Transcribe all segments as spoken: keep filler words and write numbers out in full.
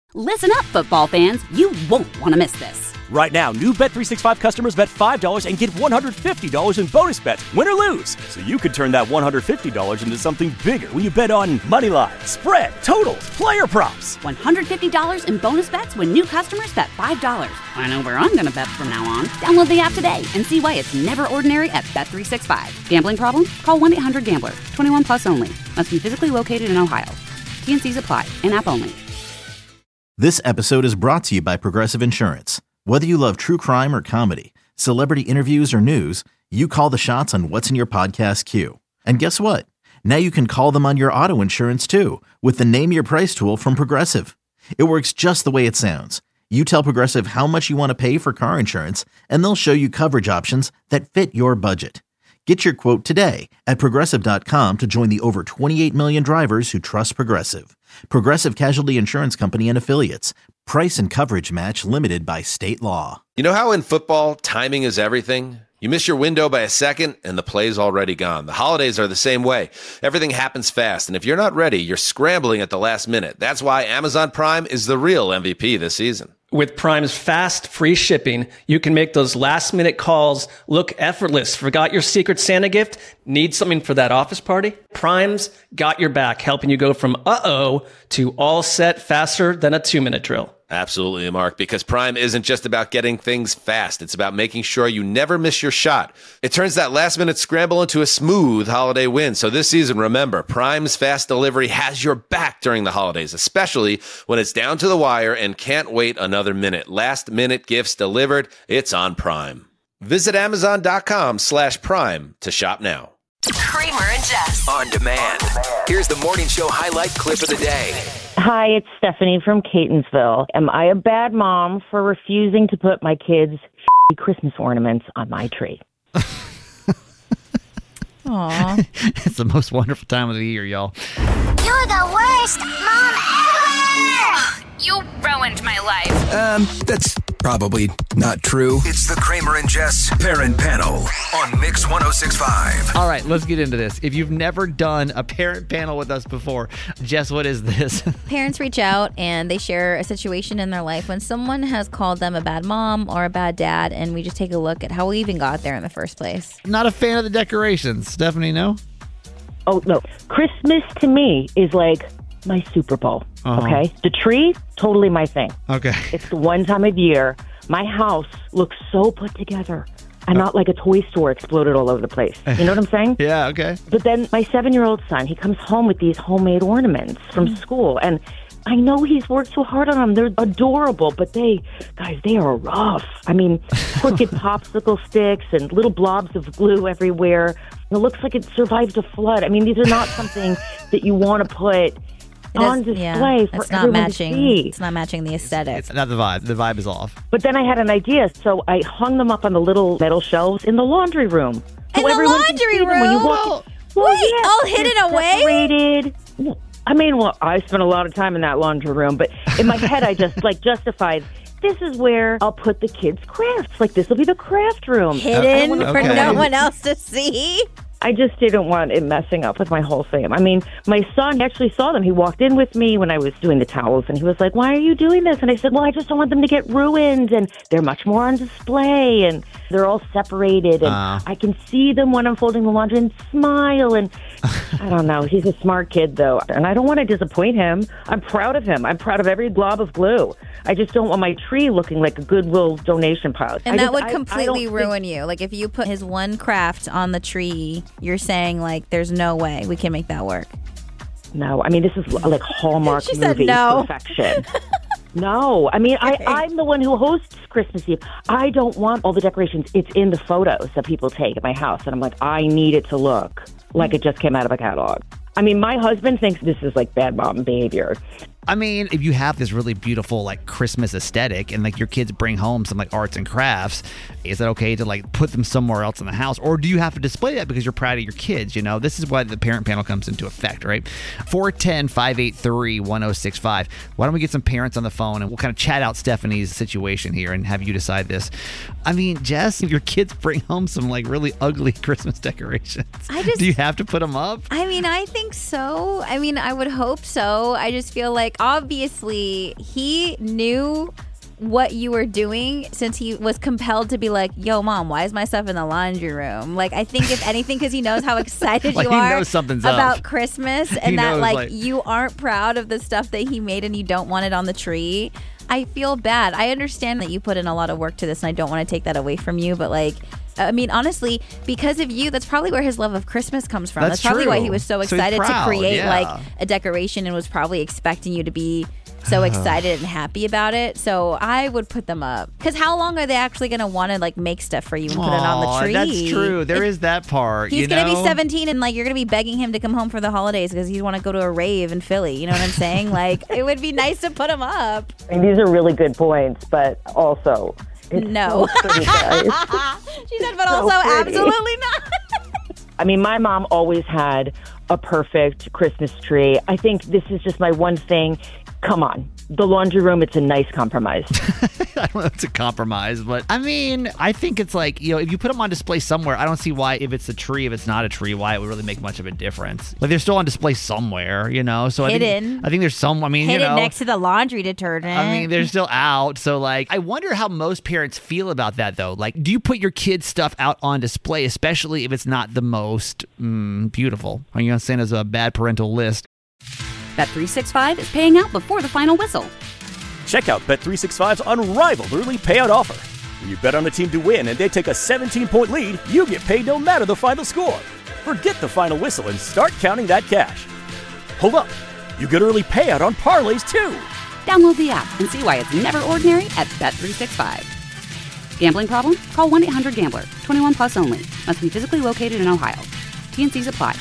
Listen up, football fans. You won't want to miss this. Right now, new Bet three sixty-five customers bet five dollars and get one hundred fifty dollars in bonus bets, win or lose. So you could turn that one hundred fifty dollars into something bigger when you bet on money line, spread, totals, player props. one hundred fifty dollars in bonus bets when new customers bet five dollars. I know where I'm going to bet from now on. Download the app today and see why it's never ordinary at Bet three sixty-five. Gambling problem? Call one eight hundred gambler. twenty-one plus only. Must be physically located in Ohio. T N Cs apply. In-app only. This episode is brought to you by Progressive Insurance. Whether you love true crime or comedy, celebrity interviews or news, you call the shots on what's in your podcast queue. And guess what? Now you can call them on your auto insurance too with the Name Your Price tool from Progressive. It works just the way it sounds. You tell Progressive how much you want to pay for car insurance, and they'll show you coverage options that fit your budget. Get your quote today at Progressive dot com to join the over twenty-eight million drivers who trust Progressive. Progressive Casualty Insurance Company and Affiliates. Price and coverage match limited by state law. You know how in football, timing is everything? You miss your window by a second, and the play's already gone. The holidays are the same way. Everything happens fast, and if you're not ready, you're scrambling at the last minute. That's why Amazon Prime is the real M V P this season. With Prime's fast, free shipping, you can make those last-minute calls look effortless. Forgot your Secret Santa gift? Need something for that office party? Prime's got your back, helping you go from uh-oh to all set faster than a two-minute drill. Absolutely, Mark, because Prime isn't just about getting things fast. It's about making sure you never miss your shot. It turns that last-minute scramble into a smooth holiday win. So this season, remember, Prime's fast delivery has your back during the holidays, especially when it's down to the wire and can't wait another minute. Last-minute gifts delivered. It's on Prime. Visit Amazon.com slash Prime to shop now. Kramer and Jess. On demand. Here's the morning show highlight clip of the day. Hi, it's Stephanie from Catonsville. Am I a bad mom for refusing to put my kids' Christmas ornaments on my tree? Aww. It's the most wonderful time of the year, y'all. You're the worst mom ever! You ruined my life. Um, that's probably not true. It's the Kramer and Jess Parent Panel on Mix one oh six point five. All right, let's get into this. If you've never done a parent panel with us before, Jess, what is this? Parents reach out and they share a situation in their life when someone has called them a bad mom or a bad dad, and we just take a look at how we even got there in the first place. Not a fan of the decorations. Stephanie, no? Oh, no. Christmas to me is like my Super Bowl, uh-huh. Okay? The tree, totally my thing. Okay. It's the one time of year. My house looks so put together. I'm not like a toy store exploded all over the place. You know what I'm saying? Yeah, okay. But then my seven-year-old son, he comes home with these homemade ornaments from mm. school. And I know he's worked so hard on them. They're adorable, but they, guys, they are rough. I mean, crooked popsicle sticks and little blobs of glue everywhere. It looks like it survived a flood. I mean, these are not something that you want to put It on is, display yeah, for it's not everyone matching, to see. It's not matching the aesthetic. It's not the vibe. The vibe is off. But then I had an idea, so I hung them up on the little metal shelves in the laundry room. So in the laundry room? When you walk in. Well, Wait, yeah, all hidden away? Separated. I mean, well, I spent a lot of time in that laundry room, but in my head I just like justified, this is where I'll put the kids' crafts. Like, this will be the craft room. Hidden uh, for okay. no one else to see? I just didn't want it messing up with my whole thing. I mean, my son actually saw them. He walked in with me when I was doing the towels, and he was like, why are you doing this? And I said, well, I just don't want them to get ruined, and they're much more on display, and they're all separated, and uh. I can see them when I'm folding the laundry and smile, and I don't know. He's a smart kid, though, and I don't want to disappoint him. I'm proud of him. I'm proud of every glob of glue. I just don't want my tree looking like a Goodwill donation pile. And I that just, would I, completely I ruin think... you. Like, if you put his one craft on the tree, you're saying, like, there's no way we can make that work. No, I mean, this is like Hallmark she movie said no. perfection. No, I mean, okay. I, I'm the one who hosts Christmas Eve. I don't want all the decorations. It's in the photos that people take at my house. And I'm like, I need it to look like it just came out of a catalog. I mean, my husband thinks this is like bad mom behavior. I mean, if you have this really beautiful like Christmas aesthetic and like your kids bring home some like arts and crafts, is it okay to like put them somewhere else in the house? Or do you have to display that because you're proud of your kids? You know, this is why the parent panel comes into effect, right? four one zero, five eight three, one oh six five. Why don't we get some parents on the phone and we'll kind of chat out Stephanie's situation here and have you decide this. I mean, Jess, if your kids bring home some like really ugly Christmas decorations, I just, do you have to put them up? I mean, I think so. I mean, I would hope so. I just feel like obviously he knew what you were doing since he was compelled to be like, yo, mom, why is my stuff in the laundry room? Like, I think if anything, because he knows how excited Like, you he are knows something's about up. Christmas He and that knows, like, like- you aren't proud of the stuff that he made and you don't want it on the tree. I feel bad. I understand that you put in a lot of work to this and I don't want to take that away from you, but like, I mean, honestly, because of you, that's probably where his love of Christmas comes from. That's That's, probably true. why he was so So he's excited proud, to create yeah. like a decoration and was probably expecting you to be so excited and happy about it. So I would put them up. Because how long are they actually going to want to like make stuff for you and put it on Aw, the tree? That's true. There It- is that part. He's you going to know? be seventeen and like you're going to be begging him to come home for the holidays because you want to go to a rave in Philly. You know what I'm saying? Like, it would be nice to put him up. I mean, these are really good points, but also, it's No. so pretty, guys. She said, but So also pretty. absolutely not. I mean, my mom always had a perfect Christmas tree. I think this is just my one thing. Come on. The laundry room, it's a nice compromise. I don't know if it's a compromise, but I mean, I think it's like, you know, if you put them on display somewhere, I don't see why, if it's a tree, if it's not a tree, why it would really make much of a difference. Like, they're still on display somewhere, you know? So I Hidden. think, I think there's some, I mean, Hit you know. it next to the laundry detergent. I mean, they're still out. So, like, I wonder how most parents feel about that, though. Like, do you put your kids' stuff out on display, especially if it's not the most mm, beautiful? Are you going to send us a bad parental list? Bet three sixty-five is paying out before the final whistle. Check out Bet three sixty-five's unrivaled early payout offer. When you bet on a team to win and they take a seventeen-point lead, you get paid no matter the final score. Forget the final whistle and start counting that cash. Hold up. You get early payout on parlays, too. Download the app and see why it's never ordinary at Bet three sixty-five. Gambling problem? Call one eight hundred gambler. twenty-one plus only. Must be physically located in Ohio. T N Cs apply.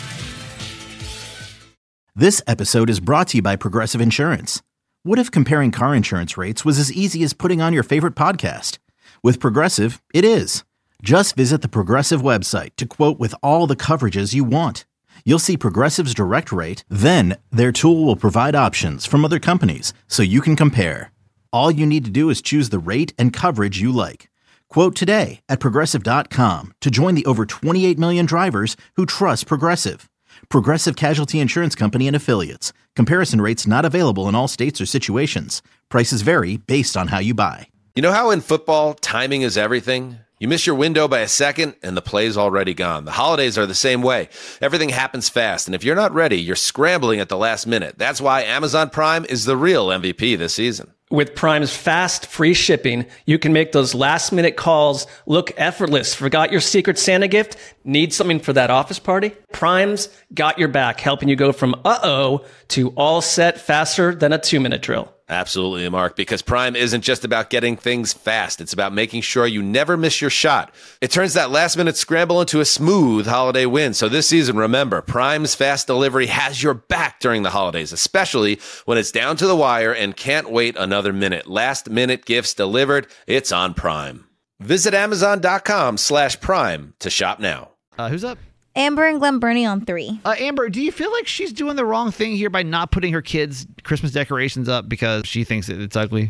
This episode is brought to you by Progressive Insurance. What if comparing car insurance rates was as easy as putting on your favorite podcast? With Progressive, it is. Just visit the Progressive website to quote with all the coverages you want. You'll see Progressive's direct rate, then their tool will provide options from other companies so you can compare. All you need to do is choose the rate and coverage you like. Quote today at progressive dot com to join the over twenty-eight million drivers who trust Progressive. Progressive Casualty Insurance Company and Affiliates. Comparison rates not available in all states or situations. Prices vary based on how you buy. You know how in football, timing is everything? You miss your window by a second and the play's already gone. The holidays are the same way. Everything happens fast, and if you're not ready, you're scrambling at the last minute. That's why Amazon Prime is the real M V P this season. With Prime's fast, free shipping, you can make those last-minute calls look effortless. Forgot your Secret Santa gift? Need something for that office party? Prime's got your back, helping you go from uh-oh to all set faster than a two-minute drill. Absolutely, Mark, because Prime isn't just about getting things fast. It's about making sure you never miss your shot. It turns that last-minute scramble into a smooth holiday win. So this season, remember, Prime's fast delivery has your back during the holidays, especially when it's down to the wire and can't wait another minute. Last-minute gifts delivered. It's on Prime. Visit Amazon.com slash Prime to shop now. Uh, who's up? Amber and Glen Burnie on three. Uh, Amber, do you feel like she's doing the wrong thing here by not putting her kids' Christmas decorations up because she thinks that it's ugly?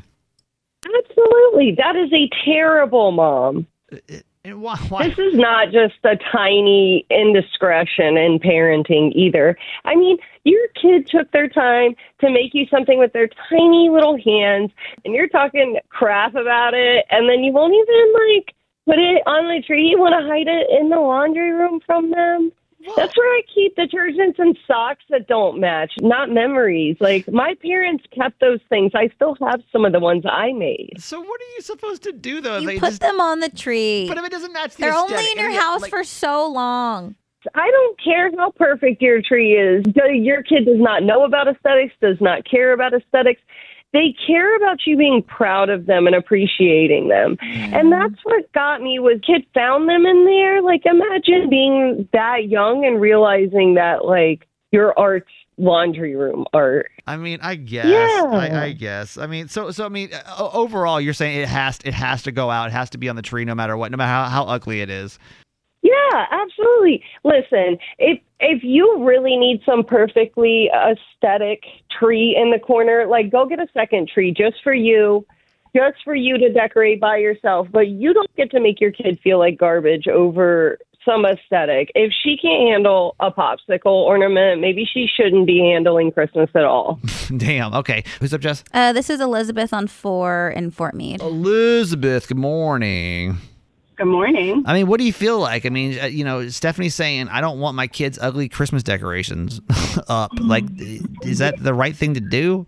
Absolutely. That is a terrible mom. And why, why? This is not just a tiny indiscretion in parenting either. I mean, your kid took their time to make you something with their tiny little hands, and you're talking crap about it, and then you won't even, like, put it on the tree. You want to hide it in the laundry room from them? That's where I keep detergents and socks that don't match, not memories. Like, my parents kept those things. I still have some of the ones I made. So what are you supposed to do, though? You They put just- them on the tree. But if it doesn't match the They're only aesthetic, in your and it- house like- for so long. I don't care how perfect your tree is. Your kid does not know about aesthetics, does not care about aesthetics. They care about you being proud of them and appreciating them. Mm. And that's what got me was kid found them in there. Like, imagine being that young and realizing that, like, your art's laundry room art. I mean, I guess. Yeah. I, I guess. I mean, so so I mean, uh, overall, you're saying it has it has to go out. It has to be on the tree, no matter what, no matter how, how ugly it is. Yeah, absolutely. Listen, if if you really need some perfectly aesthetic tree in the corner, like, go get a second tree just for you, just for you to decorate by yourself. But you don't get to make your kid feel like garbage over some aesthetic. If she can't handle a popsicle ornament, maybe she shouldn't be handling Christmas at all. Damn. Okay. Who's up, Jess? Uh, this is Elizabeth on four in Fort Meade. Elizabeth, good morning. Good morning. I mean, what do you feel like? I mean, uh, you know, Stephanie's saying, I don't want my kids' ugly Christmas decorations up. Like, is that the right thing to do?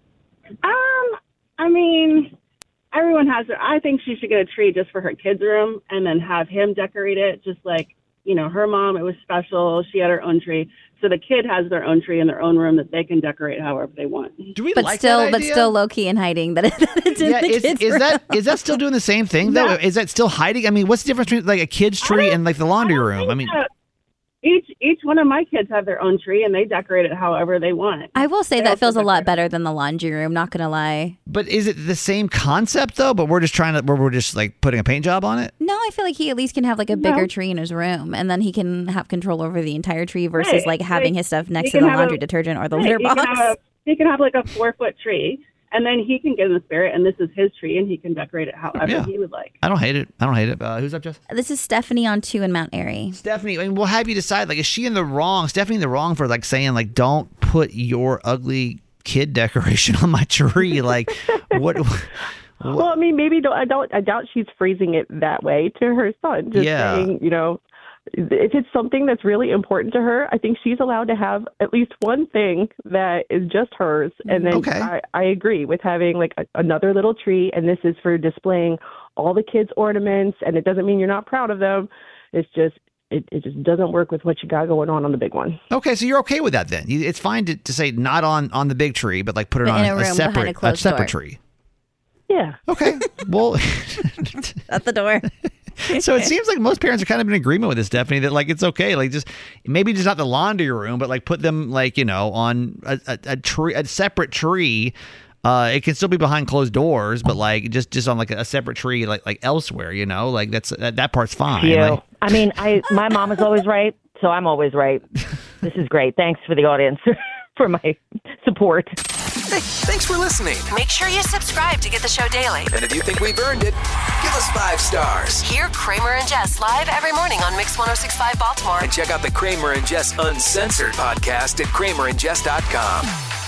Um, I mean, everyone has their, I think she should get a tree just for her kids' room and then have him decorate it. Just like, you know, her mom, it was special. She had her own tree. So the kid has their own tree in their own room that they can decorate however they want. Do we but like still, that but idea? still low key and hiding that, it, that it's in Yeah, the is, kids' is room. that is that still doing the same thing though? Yeah. Is that still hiding? I mean, what's the difference between like a kid's tree and like the laundry room? I mean, Uh, each each one of my kids have their own tree and they decorate it however they want. I will say They that also feels a lot decorate- better than the laundry room. Not gonna lie. but is it the same concept though? But we're just trying to, where we're just like putting a paint job on it. No, I feel like he at least can have like a No. bigger tree in his room, and then he can have control over the entire tree versus Right. like having Like, his stuff he next to can the have laundry a- detergent or the Right, litter he can box. have a, he can have like a four foot tree, and then he can get in the spirit, and this is his tree, and he can decorate it however Yeah. he would like. I don't hate it. I don't hate it. Uh, who's up, Jess? This is Stephanie on two in Mount Airy. Stephanie, I mean, we'll have you decide. Like, is she in the wrong? Stephanie in the wrong for like saying like, don't put your ugly kid decoration on my tree. Like, what? Well, I mean, maybe don't, I don't. I doubt she's phrasing it that way to her son. Just Yeah. saying, you know, if it's something that's really important to her, I think she's allowed to have at least one thing that is just hers. And then Okay. I, I agree with having like a, another little tree, and this is for displaying all the kids' ornaments. And it doesn't mean you're not proud of them. It's just it, it just doesn't work with what you got going on on the big one. Okay, so you're okay with that then? You- It's fine to, to say not on on the big tree, but like put it But on in a, a room behind separate a a closed separate door. tree. Yeah. Okay. Well, At the door. so it seems like most parents are kind of in agreement with this, Stephanie, that like it's okay, like just maybe just not the laundry room, but like put them like, you know, on a, a, a tree, a separate tree. Uh, it can still be behind closed doors, but like just just on like a separate tree, like like elsewhere, you know, like that's that, that part's fine. You. Like, I mean, I my mom is always right, so I'm always right. This is great. Thanks for the audience for my support. Hey, thanks for listening. Make sure you subscribe to get the show daily. And if you think we've earned it, give us five stars. Hear Kramer and Jess live every morning on Mix one oh six point five Baltimore. And check out the Kramer and Jess Uncensored podcast at kramer and jess dot com.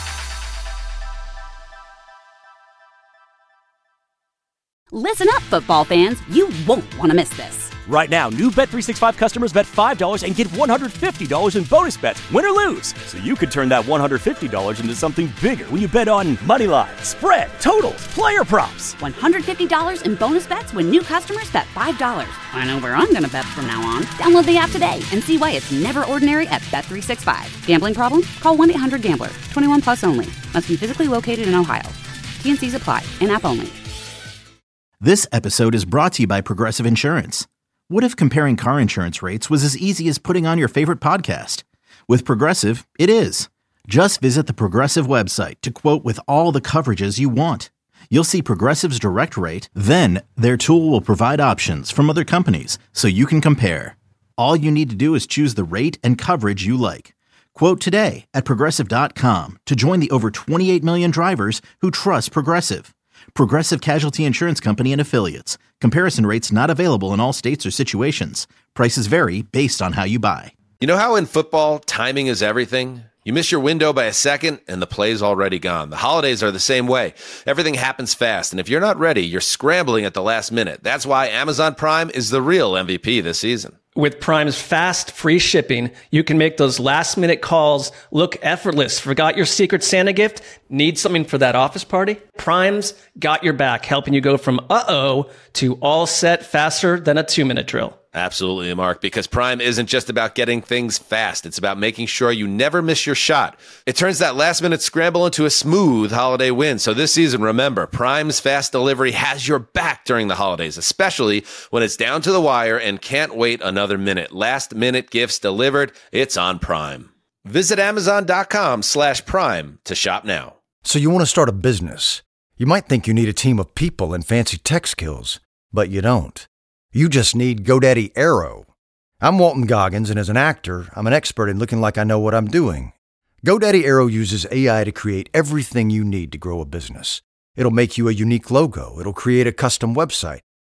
Listen up, football fans. You won't want to miss this. Right now, new Bet three sixty-five customers bet five dollars and get one hundred fifty dollars in bonus bets, win or lose. So you could turn that one hundred fifty dollars into something bigger when you bet on money line, spread, totals, player props. one hundred fifty dollars in bonus bets when new customers bet five dollars. I know where I'm going to bet from now on. Download the app today and see why it's never ordinary at Bet three sixty-five. Gambling problem? Call one eight hundred gambler. twenty-one plus only. Must be physically located in Ohio. T N Cs apply. In-app only. This episode is brought to you by Progressive Insurance. What if comparing car insurance rates was as easy as putting on your favorite podcast? With Progressive, it is. Just visit the Progressive website to quote with all the coverages you want. You'll see Progressive's direct rate, then their tool will provide options from other companies so you can compare. All you need to do is choose the rate and coverage you like. Quote today at progressive dot com to join the over twenty-eight million drivers who trust Progressive. Progressive Casualty Insurance Company and Affiliates. Comparison rates not available in all states or situations. Prices vary based on how you buy. You know how in football, timing is everything? You miss your window by a second and the play's already gone. The holidays are the same way. Everything happens fast, and if you're not ready, you're scrambling at the last minute. That's why Amazon Prime is the real M V P this season. With Prime's fast, free shipping, you can make those last-minute calls look effortless. Forgot your Secret Santa gift? Need something for that office party? Prime's got your back, helping you go from uh-oh to all set faster than a two-minute drill. Absolutely, Mark, because Prime isn't just about getting things fast. It's about making sure you never miss your shot. It turns that last-minute scramble into a smooth holiday win. So this season, remember, Prime's fast delivery has your back during the holidays, especially when it's down to the wire and can't wait another minute. Last-minute gifts delivered, it's on Prime. Visit amazon.com slash prime to shop now. So you want to start a business. You might think you need a team of people and fancy tech skills, but you don't. You just need GoDaddy Aero. I'm Walton Goggins, and as an actor, I'm an expert in looking like I know what I'm doing. GoDaddy Aero uses A I to create everything you need to grow a business. It'll make you a unique logo. It'll create a custom website.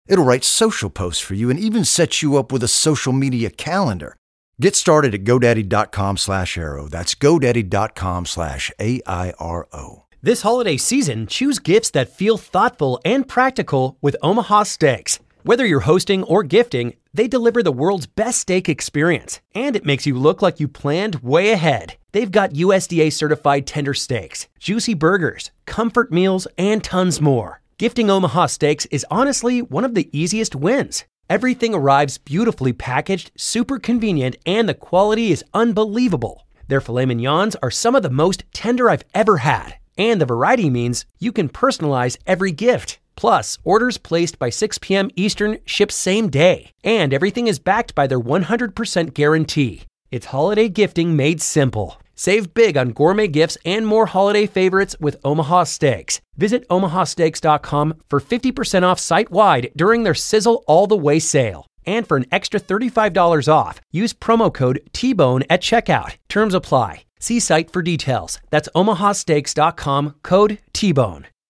It'll write social posts for you and even set you up with a social media calendar. Get started at GoDaddy.com slash Arrow. That's GoDaddy.com slash A I R O. This holiday season, choose gifts that feel thoughtful and practical with Omaha Steaks. Whether you're hosting or gifting, they deliver the world's best steak experience, and it makes you look like you planned way ahead. They've got U S D A-certified tender steaks, juicy burgers, comfort meals, and tons more. Gifting Omaha Steaks is honestly one of the easiest wins. Everything arrives beautifully packaged, super convenient, and the quality is unbelievable. Their filet mignons are some of the most tender I've ever had, and the variety means you can personalize every gift. Plus, orders placed by six p.m. Eastern ship same day, and everything is backed by their one hundred percent guarantee. It's holiday gifting made simple. Save big on gourmet gifts and more holiday favorites with Omaha Steaks. Visit omaha steaks dot com for fifty percent off site-wide during their Sizzle All the Way sale. And for an extra thirty-five dollars off, use promo code T-Bone at checkout. Terms apply. See site for details. That's omaha steaks dot com, code T-Bone.